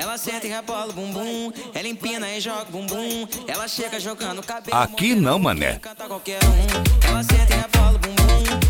Ela senta e rebola o bumbum, ela empina e joga o bumbum. Ela chega jogando o cabelo. Aqui não, mané. Canta qualquer um. Ela senta e rebola o bumbum,